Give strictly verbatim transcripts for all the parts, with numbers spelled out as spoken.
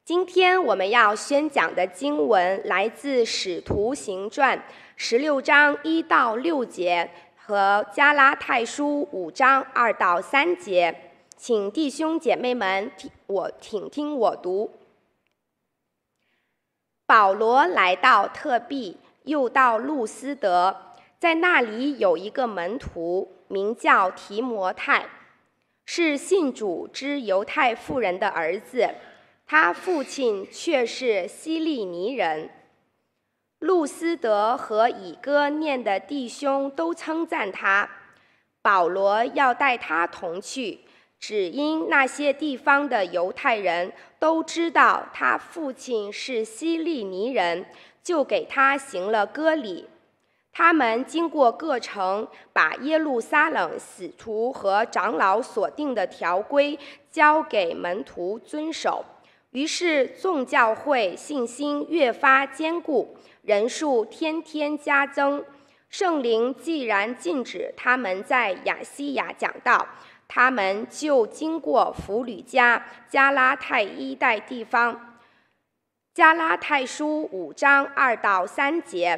今天我们要宣讲的经文来自《使徒行传》十六章一到六节和《加拉太书》五章二到三节，请弟兄姐妹们听我请听我读。保罗来到特庇，又到路斯德，在那里有一个门徒，名叫提摩太，是信主之犹太妇人的儿子。他父亲却是希利尼人。路斯德和以哥念的弟兄都称赞他。保罗要带他同去，只因那些地方的犹太人都知道他父亲是希利尼人，就给他行了割礼。他们经过各城，把耶路撒冷使徒和长老所定的条规交给门徒遵守。于是众教会信心越发坚固，人数天天加增。圣灵既然禁止他们在亚细亚讲道，他们就经过弗吕加、加拉太一带地方。加拉太书五章二到三节，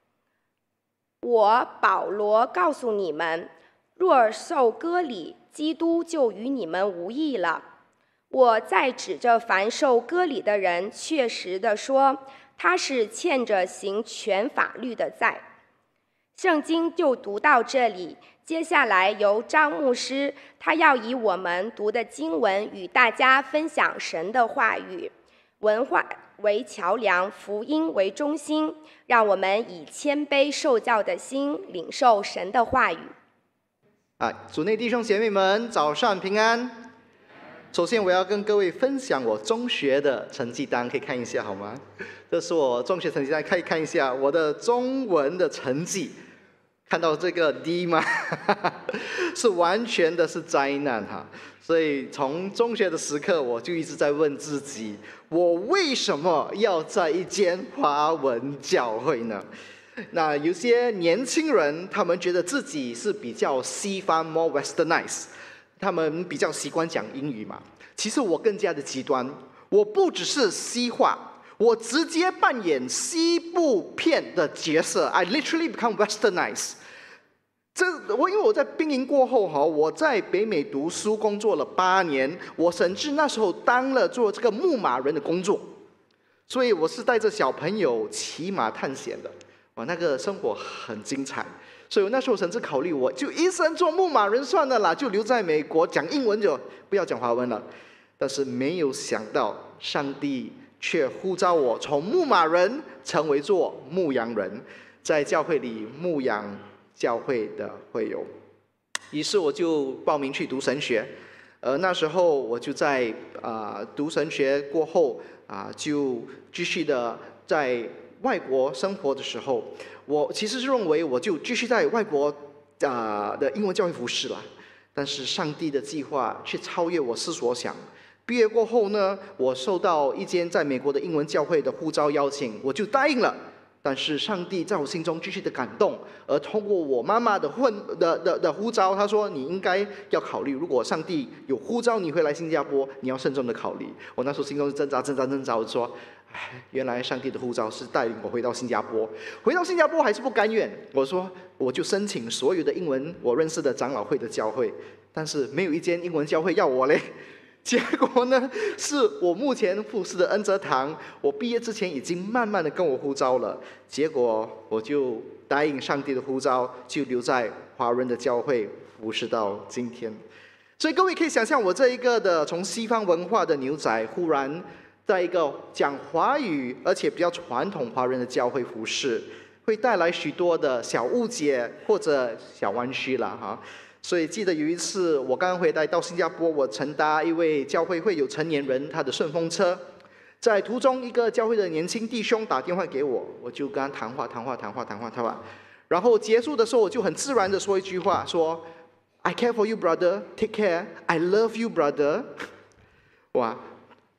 我保罗告诉你们，若受割礼，基督就与你们无益了。我再指着凡受割礼的人，确实地说，他是欠着行全法律的债。圣经就读到这里，接下来由张牧师，他要以我们读的经文与大家分享神的话语，文化为桥梁，福音为中心，让我们以谦卑受教的心领受神的话语。 啊，主内弟兄姐妹们，早上平安。首先，我要跟各位分享我中学的成绩单，可以看一下好吗？这是我中学成绩单，可以看一下我的中文的成绩。看到这个 D 吗？是完全的是灾难哈！所以从中学的时刻，我就一直在问自己：我为什么要在一间华文教会呢？那有些年轻人，他们觉得自己是比较西方 more westernized。他们比较习惯讲英语嘛，其实我更加的极端，我不只是西化，我直接扮演西部片的角色 ，I literally become westernized。这我因为我在兵营过后哈，我在北美读书工作了八年，我甚至那时候当了做这个牧马人的工作，所以我是带着小朋友骑马探险的，哇，那个生活很精彩。所以我那时候甚至考虑，我就一生做牧马人算了啦，就留在美国讲英文就不要讲华文了。但是没有想到，上帝却呼召我从牧马人成为做牧羊人，在教会里牧养教会的会友。于是我就报名去读神学，而那时候我就在啊、呃、读神学过后啊、呃，就继续的在外国生活的时候。我其实是认为，我就继续在外国啊、呃、的英文教会服侍了，但是上帝的计划却超越我思所想。毕业过后呢，我受到一间在美国的英文教会的呼召邀请，我就答应了。但是上帝在我心中继续的感动，而通过我妈妈的混的的的呼召，她说你应该要考虑，如果上帝有呼召你回来新加坡，你要慎重的考虑。我那时候心中挣扎挣扎挣扎，我说，唉，原来上帝的呼召是带领我回到新加坡，回到新加坡还是不甘愿。我说我就申请所有的英文我认识的长老会的教会，但是没有一间英文教会要我嘞。结果呢，是我目前服侍的恩泽堂，我毕业之前已经慢慢的跟我呼召了，结果我就答应上帝的呼召，就留在华人的教会服侍到今天。所以各位可以想象，我这一个的从西方文化的牛仔，忽然在一个讲华语而且比较传统华人的教会服侍，会带来许多的小误解或者小弯曲了哈。所以记得有一次我刚刚回来到新加坡，我乘搭一位教会会有成年人他的顺风车，在途中一个教会的年轻弟兄打电话给我，我就跟他谈话谈话谈话谈话谈话，然后结束的时候我就很自然的说一句话，说 I care for you brother, take care, I love you brother。 哇，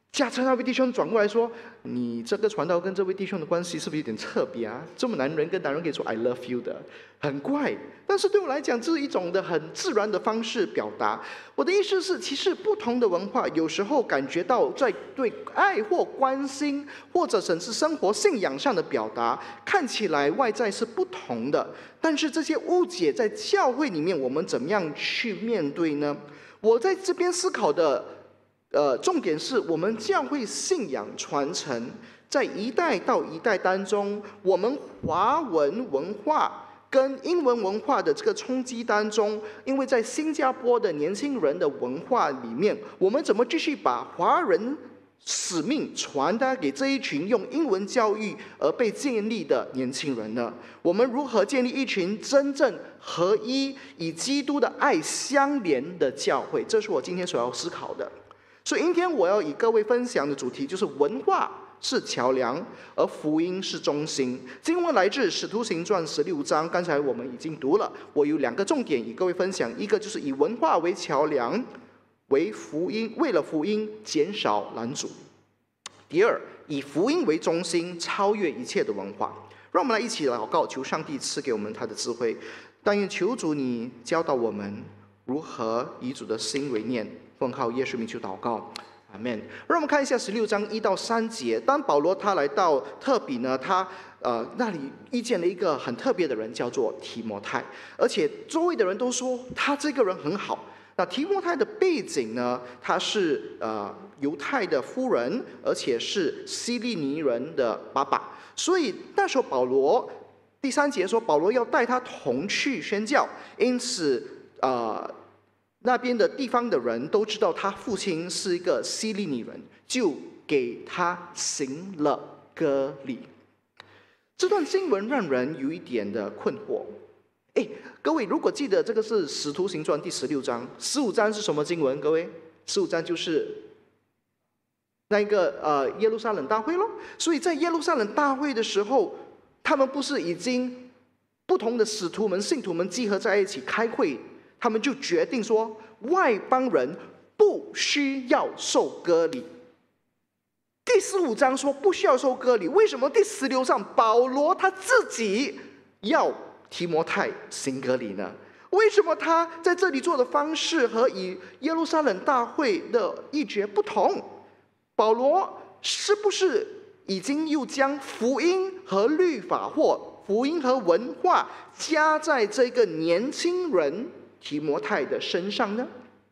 加车那位弟兄转过来说：“你这个传道跟这位弟兄的关系是不是有点特别啊？这么男人跟男人可以说 I love you 的，很怪。但是对我来讲，这是一种的很自然的方式表达。我的意思是，其实不同的文化有时候感觉到在对爱或关心，或者甚至生活信仰上的表达，看起来外在是不同的。但是这些误解在教会里面，我们怎么样去面对呢？我在这边思考的。”呃，重点是我们教会信仰传承，在一代到一代当中，我们华文文化跟英文文化的这个冲击当中，因为在新加坡的年轻人的文化里面，我们怎么继续把华人使命传达给这一群用英文教育而被建立的年轻人呢？我们如何建立一群真正合一、以基督的爱相连的教会？这是我今天所要思考的。所以今天我要与各位分享的主题就是文化是桥梁，而福音是中心。经文来自《使徒行传》十六章，刚才我们已经读了。我有两个重点与各位分享，一个就是以文化为桥梁，为福音，为了福音减少拦阻；第二，以福音为中心，超越一切的文化。让我们来一起祷告，求上帝赐给我们他的智慧。但愿求主你教导我们如何以主的心为念。奉靠耶稣名求祷告，阿们。让我们看一下十六章一到三节。当保罗他来到特比呢，他呃那里遇见了一个很特别的人，叫做提摩太，而且周围的人都说他这个人很好。那提摩太的背景呢，他是呃犹太的夫人，而且是希利尼人的爸爸，所以那时候保罗第三节说，保罗要带他同去宣教，因此呃。那边的地方的人都知道他父亲是一个希利尼人，就给他行了割礼。这段经文让人有一点的困惑。哎，各位如果记得这个是《使徒行传》第十六章，十五章是什么经文？各位，十五章就是那个呃耶路撒冷大会咯。所以在耶路撒冷大会的时候，他们不是已经不同的使徒们、信徒们集合在一起开会？他们就决定说，外邦人不需要受割礼。第十五章说不需要受割礼，为什么第十六章保罗他自己要提摩太行割礼呢？为什么他在这里做的方式和以耶路撒冷大会的一决不同？保罗是不是已经又将福音和律法或福音和文化加在这个年轻人提摩太的身上呢？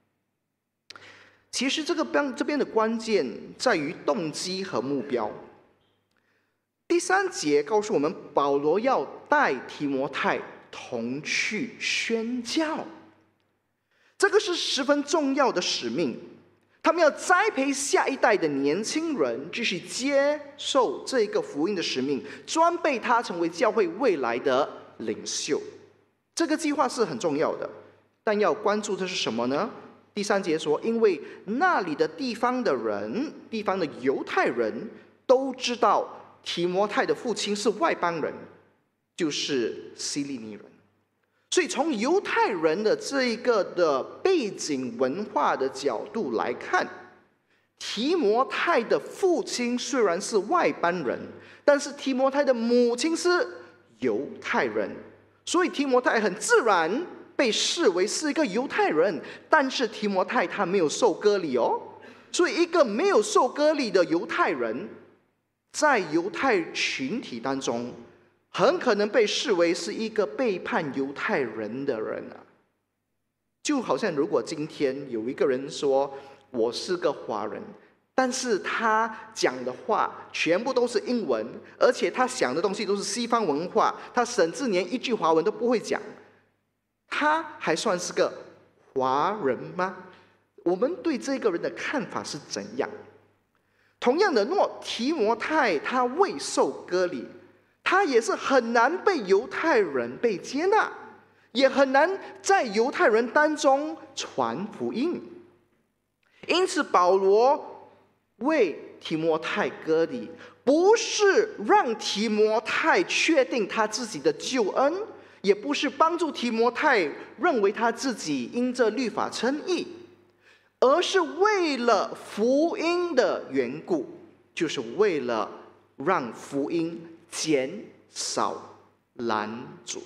其实这个边这边的关键在于动机和目标。第三节告诉我们，保罗要带提摩太同去宣教，这个是十分重要的使命。他们要栽培下一代的年轻人，继续接受这个福音的使命，装备他成为教会未来的领袖。这个计划是很重要的。但要关注的是什么呢？第三节说，因为那里的地方的人，地方的犹太人都知道提摩太的父亲是外邦人，就是希利尼人。所以从犹太人的这一个的背景文化的角度来看，提摩太的父亲虽然是外邦人，但是提摩太的母亲是犹太人，所以提摩太很自然被视为是一个犹太人，但是提摩太他没有受割礼哦，所以一个没有受割礼的犹太人，在犹太群体当中，很可能被视为是一个背叛犹太人的人啊。就好像如果今天有一个人说我是个华人，但是他讲的话全部都是英文，而且他想的东西都是西方文化，他甚至连一句华文都不会讲，他还算是个华人吗？我们对这个人的看法是怎样？同样的，若提摩太他未受割礼，他也是很难被犹太人被接纳，也很难在犹太人当中传福音。因此保罗为提摩太割礼，不是让提摩太确定他自己的救恩，也不是帮助提摩太认为他自己因着律法称义，而而是为了福音的缘故，就是为了让福音减少拦阻。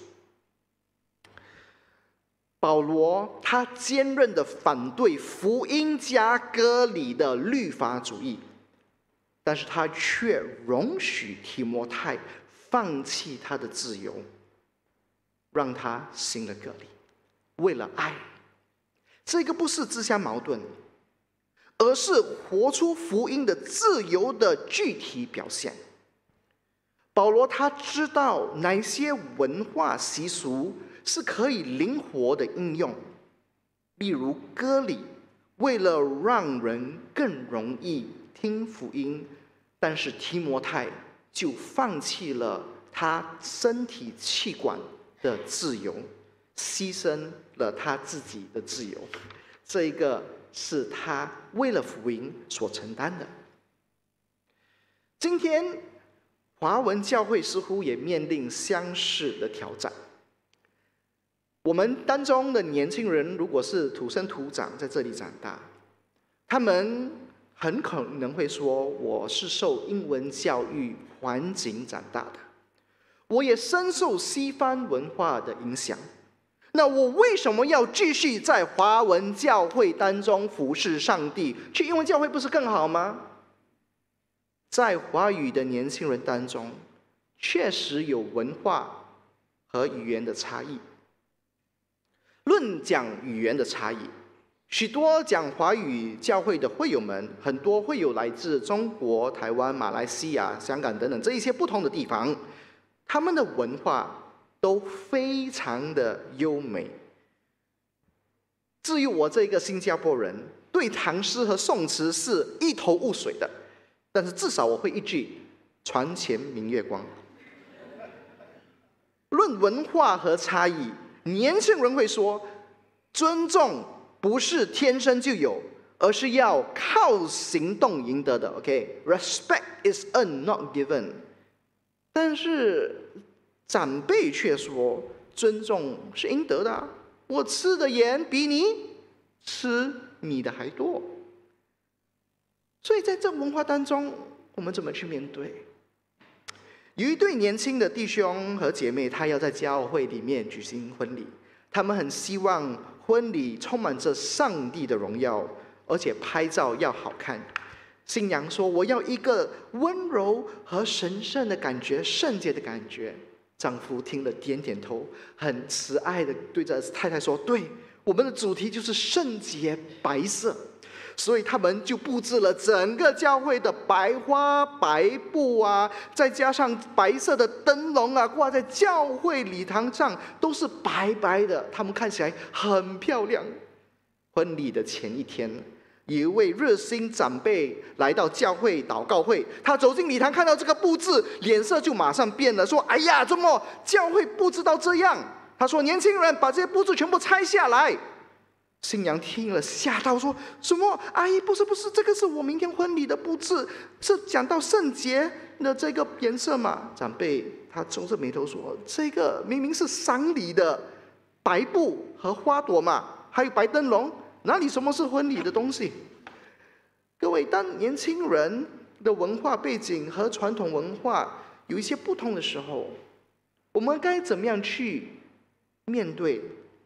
保罗他坚韧地反对福音加割礼的律法主义，但是他却容许提摩太放弃他的自由，让他行了割礼，为了爱。这个不是自相矛盾，而是活出福音的自由的具体表现。保罗他知道哪些文化习俗是可以灵活的应用，例如割礼，为了让人更容易听福音，但是提摩太就放弃了他身体器官的自由，牺牲了他自己的自由。这一个是他为了福音所承担的。今天华文教会似乎也面临相似的挑战。我们当中的年轻人，如果是土生土长在这里长大，他们很可能会说，我是受英文教育环境长大的，我也深受西方文化的影响，那我为什么要继续在华文教会当中服侍上帝？去英文教会不是更好吗？在华语的年轻人当中，确实有文化和语言的差异。论讲语言的差异，许多讲华语教会的会友们，很多会友来自中国、台湾、马来西亚、香港等等这一些不同的地方，他们的文化都非常的优美。至于我这个新加坡人，对唐诗和宋词是一头雾水的，但是至少我会一句“床前明月光”。论文化和差异，年轻人会说，尊重不是天生就有，而是要靠行动赢得的。OK， respect is earned not given。但是长辈却说，尊重是应得的啊，我吃的盐比你吃米的还多。所以在这文化当中，我们怎么去面对？有一对年轻的弟兄和姐妹，他要在教会里面举行婚礼，他们很希望婚礼充满着上帝的荣耀，而且拍照要好看。新娘说，我要一个温柔和神圣的感觉，圣洁的感觉。丈夫听了点点头，很慈爱的对着太太说，对，我们的主题就是圣洁白色。所以他们就布置了整个教会的白花白布啊，再加上白色的灯笼啊，挂在教会礼堂上，都是白白的，他们看起来很漂亮。婚礼的前一天，有一位热心长辈来到教会祷告会，他走进礼堂看到这个布置，脸色就马上变了，说，哎呀，怎么教会布置到这样？他说，年轻人，把这些布置全部拆下来。新娘听了吓到，说，什么？阿姨，不是不是，这个是我明天婚礼的布置，是讲到圣洁的这个颜色嘛。长辈他皱着眉头说，这个明明是丧礼的白布和花朵嘛，还有白灯笼，哪里什么是婚礼的东西？各位，当年轻人的文化背景和传统文化有一些不同的时候，我们该怎么样去面对？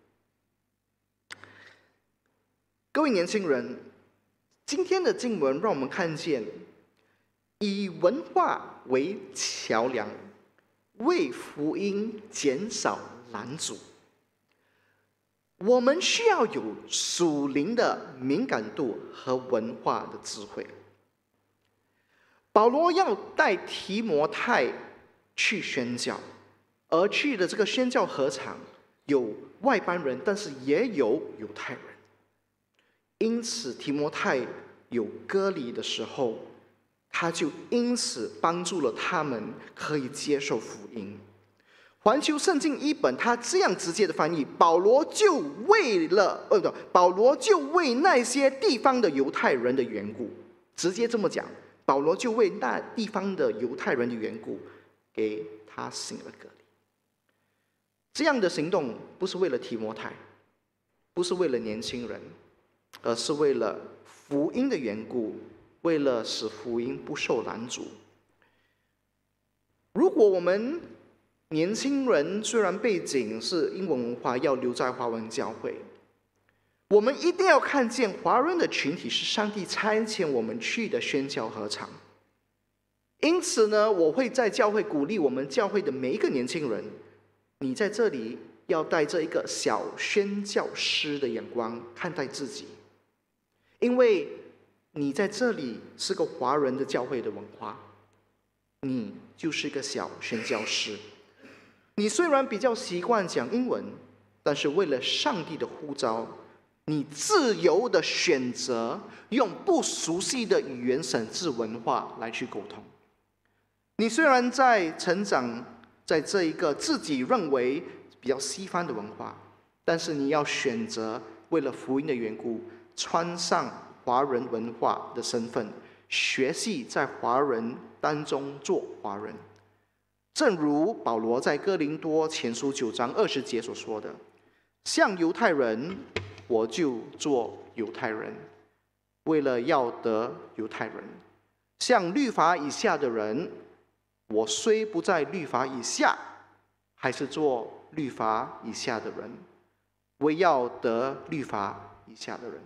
各位年轻人，今天的经文让我们看见，以文化为桥梁，为福音减少拦阻。我们需要有属灵的敏感度和文化的智慧。保罗要带提摩太去宣教，而去的这个宣教禾场有外邦人，但是也有犹太人。因此提摩太有割礼的时候，他就因此帮助了他们可以接受福音。环球圣经译本他这样直接的翻译，保罗就为了呃不，保罗就为那些地方的犹太人的缘故，直接这么讲，保罗就为那地方的犹太人的缘故，给他行了割礼。这样的行动不是为了提摩太，不是为了年轻人， 而是为了福音的缘故，为了使福音不受拦阻。如果我们年轻人虽然背景是英文文化，要留在华文教会，我们一定要看见华人的群体是上帝差遣我们去的宣教禾场。因此呢，我会在教会鼓励我们教会的每一个年轻人，你在这里要带着一个小宣教师的眼光看待自己，因为你在这里是个华人的教会的文化，你就是一个小宣教师。你虽然比较习惯讲英文，但是为了上帝的呼召，你自由的选择用不熟悉的语言甚至文化来去沟通。你虽然在成长在这一个自己认为比较西方的文化，但是你要选择为了福音的缘故，穿上华人文化的身份，学习在华人当中做华人。正如保罗在哥林多前书九章二十节所说的，像犹太人，我就做犹太人，为了要得犹太人；像律法以下的人，我虽不在律法以下，还是做律法以下的人，为要得律法以下的人。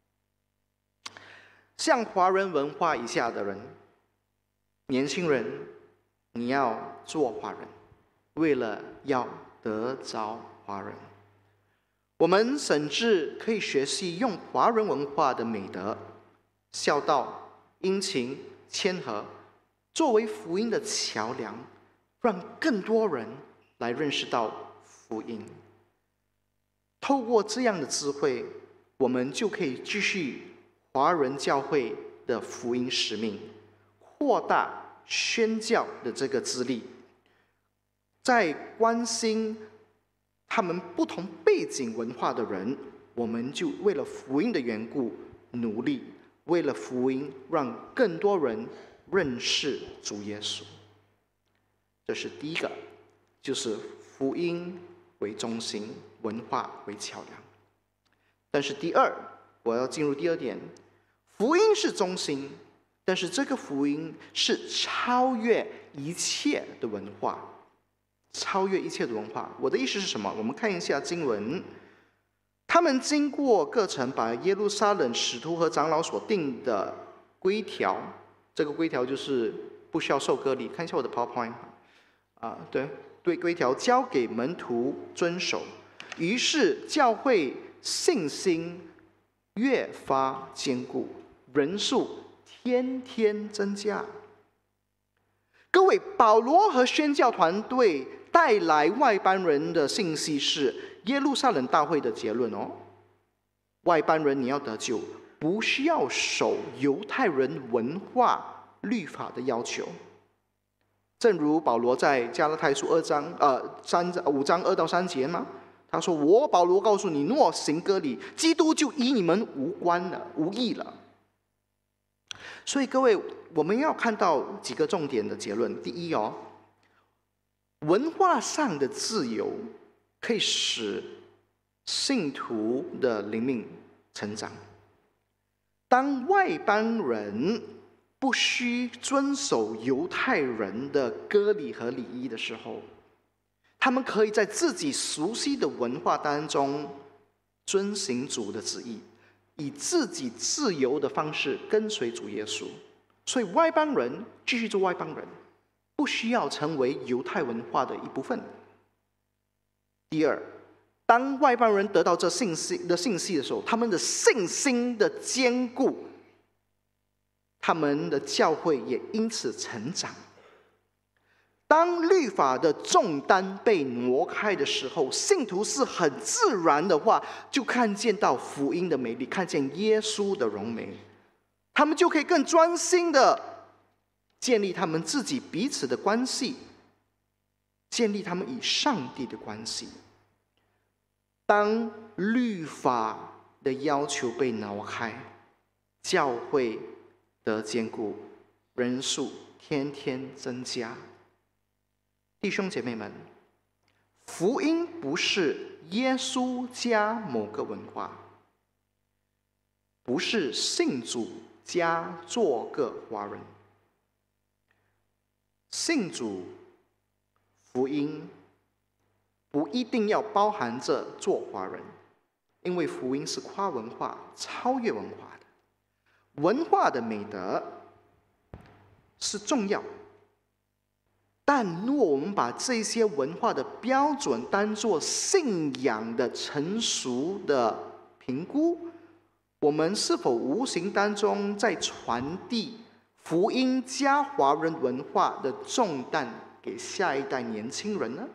像华人文化以下的人，年轻人，你要做华人，为了要得着华人。我们甚至可以学习用华人文化的美德，孝道、殷勤、谦和，作为福音的桥梁，让更多人来认识到福音。透过这样的智慧，我们就可以继续华人教会的福音使命，扩大宣教的这个资历，在关心他们不同背景文化的人，我们就为了福音的缘故努力，为了福音让更多人认识主耶稣。这是第一个，就是福音为中心，文化为桥梁。但是第二，我要进入第二点，福音是中心，但是这个福音是超越一切的文化，超越一切的文化。我的意思是什么？我们看一下经文，他们经过各城，把耶路撒冷使徒和长老所定的规条，这个规条就是不需要受割礼。看一下我的 PowerPoint 啊，对对，规条交给门徒遵守。于是教会信心越发坚固，人数天天增加。各位，保罗和宣教团队带来外邦人的信息是耶路撒冷大会的结论哦。外邦人你要得救，不需要守犹太人文化律法的要求。正如保罗在加拉太书二章呃三五章二到三节嘛，他说：“我保罗告诉你，若行割礼，基督就与你们无关了，无益了。”所以各位，我们要看到几个重点的结论。第一哦，文化上的自由可以使信徒的灵命成长。当外邦人不需遵守犹太人的割礼和礼仪的时候，他们可以在自己熟悉的文化当中遵行主的旨意，以自己自由的方式跟随主耶稣。所以外邦人继续做外邦人，不需要成为犹太文化的一部分。第二，当外邦人得到这信息的信息的时候，他们的信心的坚固，他们的教会也因此成长。当律法的重担被挪开的时候，信徒是很自然的话，就看见到福音的美丽，看见耶稣的荣美，他们就可以更专心的建立他们自己彼此的关系，建立他们与上帝的关系。当律法的要求被挪开，教会得坚固，人数天天增加。弟兄姐妹们，福音不是耶稣加某个文化， 不是信主加做个华人。信主福音不一定要包含着做华人，因为福音是跨文化、超越文化的。文化的美德是重要，但如果我们把这些文化的标准当作信仰的成熟的评估，我们是否无形当中在传递福音加华人文化的重担给下一代年轻人呢？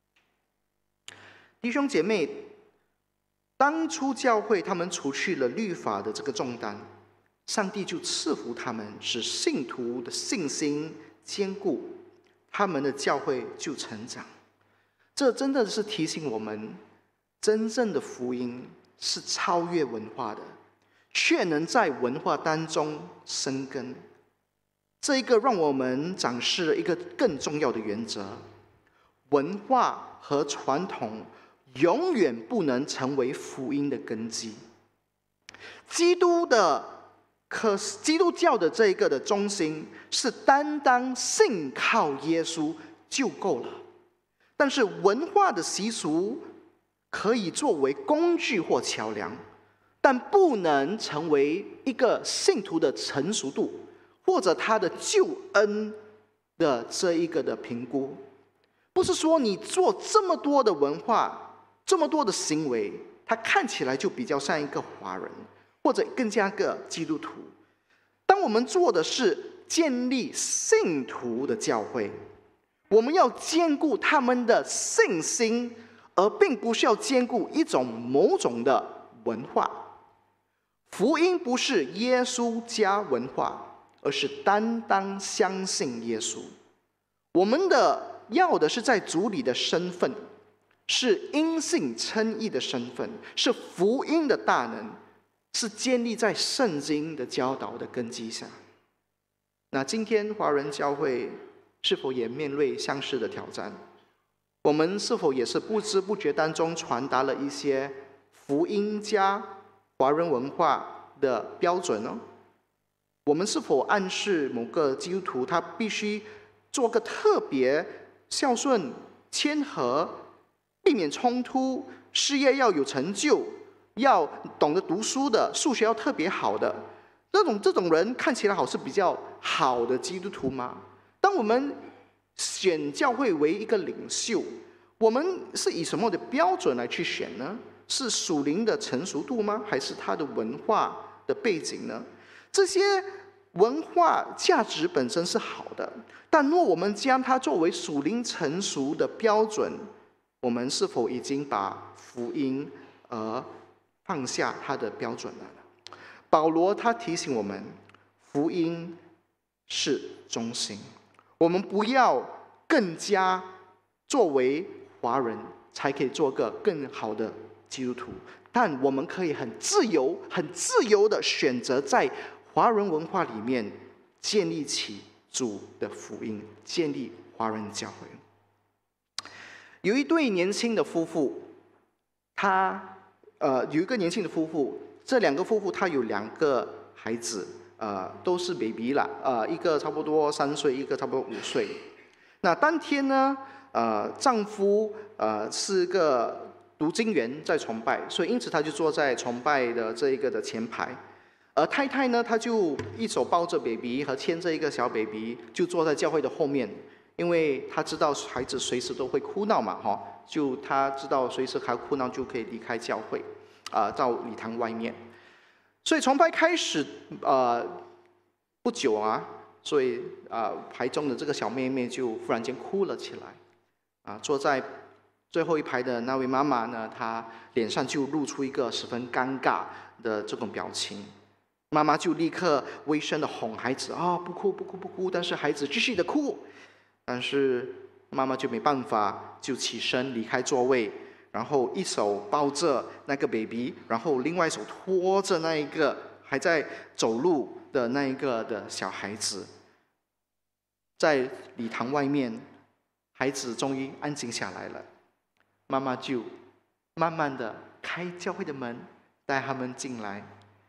弟兄姐妹，当初教会他们除去了律法的这个重担，上帝就赐福他们，使信徒的信心坚固，他们的教会就成长。这真的是提醒我们，真正的福音是超越文化的，却能在文化当中生根。这一个让我们展示了一个更重要的原则：文化和传统永远不能成为福音的根基。基督的可基督教的这一个的中心是单单信靠耶稣就够了，但是文化的习俗可以作为工具或桥梁，但不能成为一个信徒的成熟度或者他的救恩的这一个的评估。不是说你做这么多的文化、这么多的行为，他看起来就比较像一个华人，或者更加个基督徒。当我们做的是建立信徒的教会，我们要兼顾他们的信心，而并不是要兼顾一种某种的文化。福音不是耶稣加文化，而是单单相信耶稣。我们的要的是在主里的身份，是因信称义的身份，是福音的大能，是建立在圣经的教导的根基下。那今天华人教会是否也面对相似的挑战？我们是否也是不知不觉当中传达了一些福音加华人文化的标准呢？我们是否暗示某个基督徒他必须做个特别孝顺、谦和、避免冲突、事业要有成就、要懂得读书的、数学要特别好的这种这种人看起来好是比较好的基督徒吗？当我们选教会为一个领袖，我们是以什么的标准来去选呢？是属灵的成熟度吗？还是他的文化的背景呢？这些文化价值本身是好的，但若我们将它作为属灵成熟的标准，我们是否已经把福音而放下它的标准了？保罗他提醒我们，福音是中心，我们不要更加作为华人才可以做个更好的基督徒，但我们可以很自由、很自由的选择在华人文化里面建立起主的福音，建立华人教会。有一对年轻的夫妇，他呃有一个年轻的夫妇，这两个夫妇他有两个孩子，呃都是 baby 啦，呃一个差不多三岁，一个差不多五岁。那当天呢，呃丈夫呃是个读经员在崇拜，所以因此他就坐在崇拜的这一个的前排。而太太呢，她就一手抱着 baby 和牵着一个小 baby， 就坐在教会的后面，因为她知道孩子随时都会哭闹嘛，哈，就她知道随时还哭闹就可以离开教会，啊、呃，到礼堂外面。所以崇拜开始，呃，不久啊，所以啊、呃，排中的这个小妹妹就忽然间哭了起来，啊、呃，坐在最后一排的那位妈妈呢，她脸上就露出一个十分尴尬的这种表情。妈妈就立刻微声的哄孩子啊、哦，不哭不哭不哭，但是孩子继续的哭，但是妈妈就没办法，就起身离开座位，然后一手抱着那个 baby， 然后另外一手拖着那一个还在走路的那一个的小孩子，在礼堂外面，孩子终于安静下来了，妈妈就慢慢的开教会的门，带他们进来。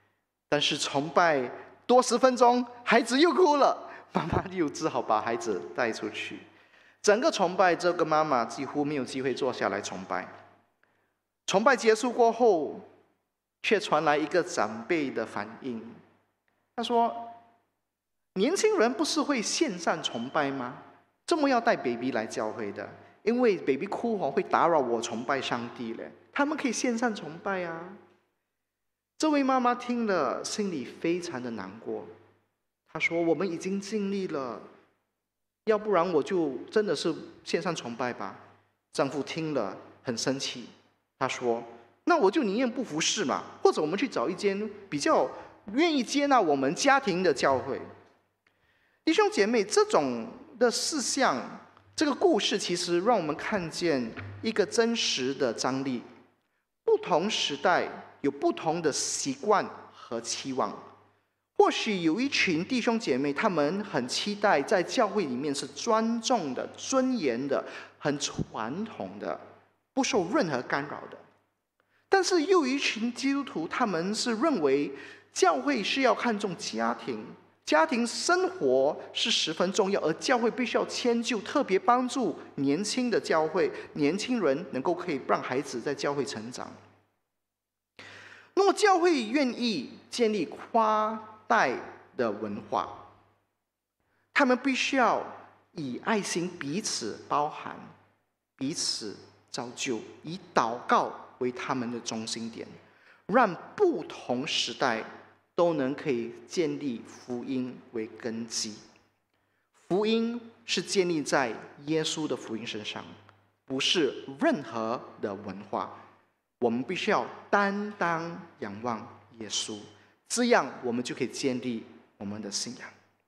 但是崇拜多十分钟，孩子又哭了，妈妈又只好把孩子带出去。整个崇拜，这个妈妈几乎没有机会坐下来崇拜。崇拜结束过后，却传来一个长辈的反应，他说：“年轻人不是会线上崇拜吗？这么要带 baby 来教会的？因为 baby 哭会打扰我崇拜上帝嘞，他们可以线上崇拜啊。”这位妈妈听了，心里非常的难过。她说：“我们已经尽力了，要不然我就真的是线上崇拜吧。”丈夫听了很生气，他说：“那我就宁愿不服侍嘛，或者我们去找一间比较愿意接纳我们家庭的教会。”弟兄姐妹，这种的事项，这个故事其实让我们看见一个真实的张力。不同时代有不同的习惯和期望。或许有一群弟兄姐妹，他们很期待在教会里面是庄重的、尊严的、很传统的，不受任何干扰的。但是又有一群基督徒，他们是认为教会是要看重家庭，家庭生活是十分重要，而教会必须要迁就，特别帮助年轻的教会，年轻人能够可以让孩子在教会成长。那么教会愿意建立跨代的文化，他们必须要以爱心彼此包含，彼此造就，以祷告为他们的中心点，让不同时代都能可以建立福音为根基。福音是建立在耶稣的福音身上，不是任何的文化。我们必须要单单仰望耶稣，这样我们就可以建立我们的信仰。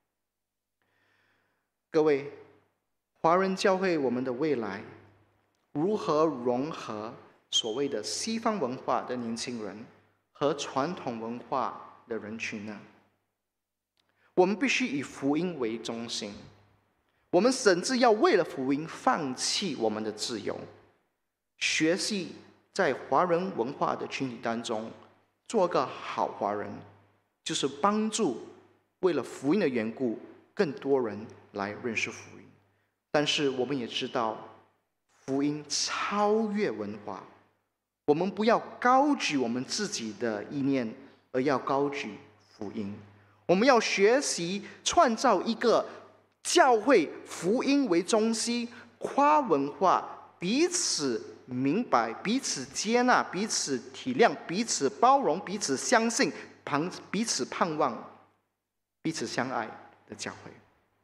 各位，华人教会我们的未来如何融合所谓的西方文化的年轻人和传统文化的人群呢？我们必须以福音为中心，我们甚至要为了福音放弃我们的自由，学习在华人文化的群体当中做个好华人，就是帮助为了福音的缘故更多人来认识福音。但是我们也知道，福音超越文化，我们不要高举我们自己的意念，而要高举福音。我们要学习创造一个教会福音为中心，跨文化，彼此明白，彼此接纳，彼此体谅，彼此包容，彼此相信，彼此盼望，彼此相爱的教会。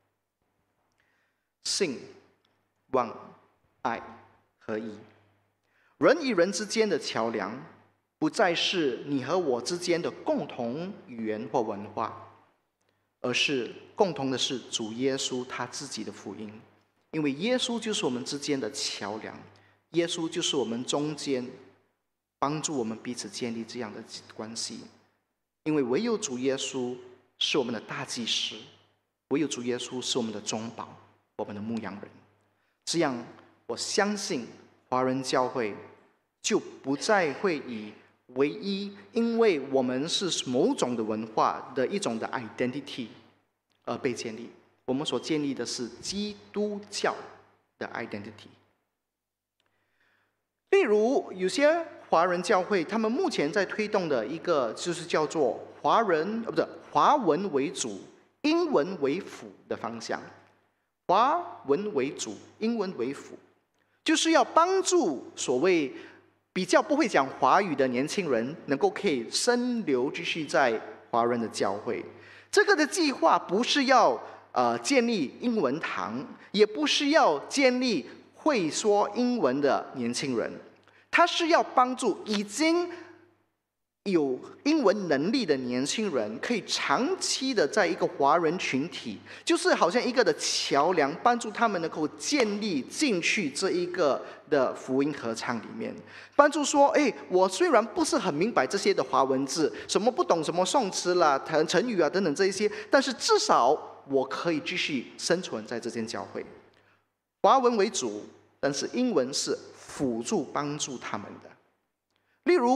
信、望、爱合一，人与人之间的桥梁，不再是你和我之间的共同语言或文化，而是共同的是主耶稣他自己的福音。因为耶稣就是我们之间的桥梁，耶稣就是我们中间帮助我们彼此建立这样的关系。因为唯有主耶稣是我们的大祭司，唯有主耶稣是我们的中保，我们的牧羊人。这样我相信华人教会就不再会以唯一因为我们是某种的文化的一种的 identity 而被建立，我们所建立的是基督教的 identity。 例如有些华人教会，他们目前在推动的一个就是叫做华人呃不是华文为主，英文为辅的方向。华文为主，英文为辅，就是要帮助所谓比较不会讲华语的年轻人能够可以深流继续在华人的教会。这个的计划不是要呃建立英文堂，也不是要建立会说英文的年轻人，它是要帮助已经有英文能力的年轻人可以长期的在一个华人群体，就是好像一个的桥梁，帮助他们能够建立进去这一个的福音合唱里面，帮助说，哎，我虽然不是很明白这些的华文字，什么不懂什么宋词啦、成语啊等等这一些，但是至少我可以继续生存在这间教会。华文为主，但是英文是辅助帮助他们的。例如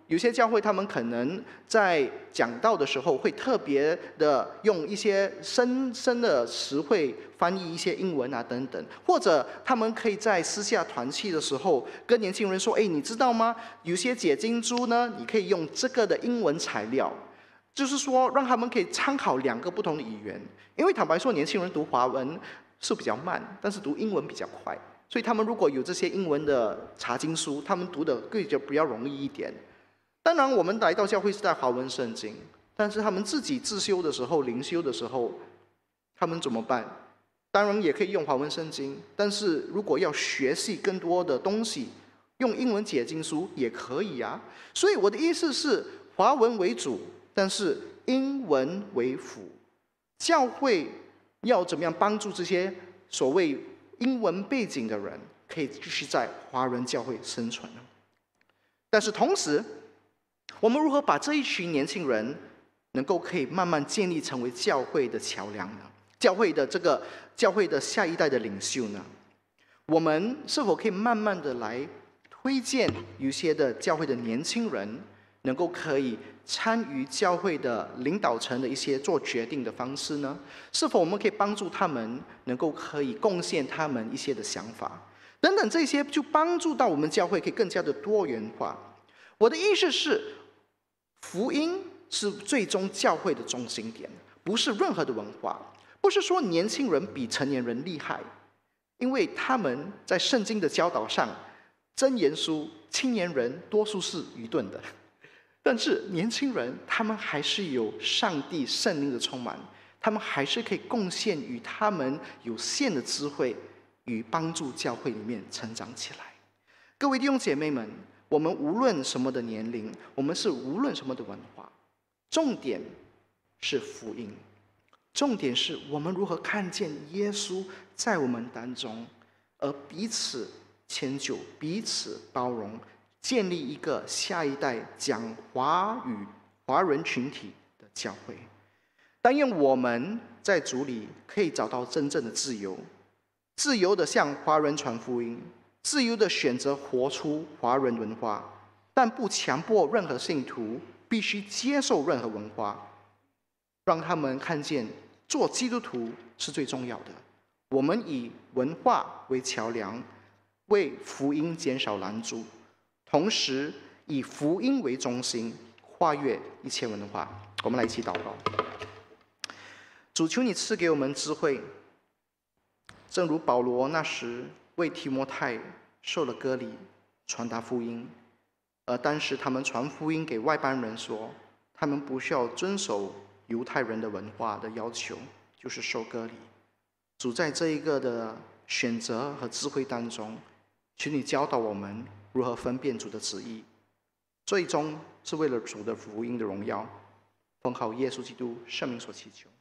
有些教会他们可能在讲道的时候会特别的用一些深深的词汇翻译一些英文啊等等，或者他们可以在私下团契的时候跟年轻人说：哎，你知道吗？有些解经书呢，你可以用这个的英文材料，就是说让他们可以参考两个不同的语言。因为坦白说，年轻人读华文是比较慢，但是读英文比较快，所以他们如果有这些英文的查经书，他们读的会就比较容易一点。当然，我们来到教会是在华文圣经，但是他们自己自修的时候、灵修的时候，他们怎么办？当然也可以用华文圣经，但是如果要学习更多的东西，用英文解经书也可以啊。所以我的意思是，华文为主，但是英文为辅。教会要怎么样帮助这些所谓英文背景的人，可以继续在华人教会生存呢？但是同时，我们如何把这一群年轻人能够可以慢慢建立成为教会的桥梁呢？教会的这个教会的下一代的领袖呢？我们是否可以慢慢的来推荐有些的教会的年轻人，能够可以参与教会的领导层的一些做决定的方式呢？是否我们可以帮助他们能够可以贡献他们一些的想法等等，这些就帮助到我们教会可以更加的多元化。我的意思是，福音是最终教会的中心点，不是任何的文化。不是说年轻人比成年人厉害，因为他们在圣经的教导上，箴言书青年人多数是愚钝的，但是年轻人他们还是有上帝圣灵的充满，他们还是可以贡献于他们有限的智慧与帮助教会里面成长起来。各位弟兄姐妹们，我们无论什么的年龄，我们是无论什么的文化，重点是福音，重点是我们如何看见耶稣在我们当中，而彼此迁就，彼此包容，建立一个下一代讲华语华人群体的教会。但愿我们在主里可以找到真正的自由，自由的向华人传福音，自由的选择活出华人文化，但不强迫任何信徒必须接受任何文化，让他们看见做基督徒是最重要的。我们以文化为桥梁，为福音减少拦阻，同时以福音为中心，跨越一切文化。我们来一起祷告。主，求你赐给我们智慧，正如保罗那时为提摩太受了割礼，传达福音，而当时他们传福音给外邦人说，他们不需要遵守犹太人的文化的要求，就是受割礼。主，在这一个的选择和智慧当中，求你教导我们如何分辨主的旨意，最终是为了主的福音的荣耀。奉靠耶稣基督圣名所祈求。